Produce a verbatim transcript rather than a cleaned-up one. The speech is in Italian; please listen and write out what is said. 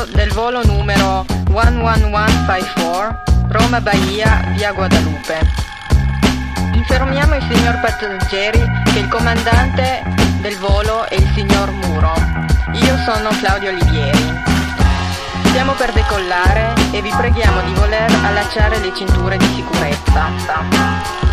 del volo numero uno uno uno cinque quattro Roma-Bahia via Guadalupe. Informiamo i signor passeggeri che il comandante del volo è il signor Muro. Io sono Claudio Olivieri. Stiamo per decollare e vi preghiamo di voler allacciare le cinture di sicurezza.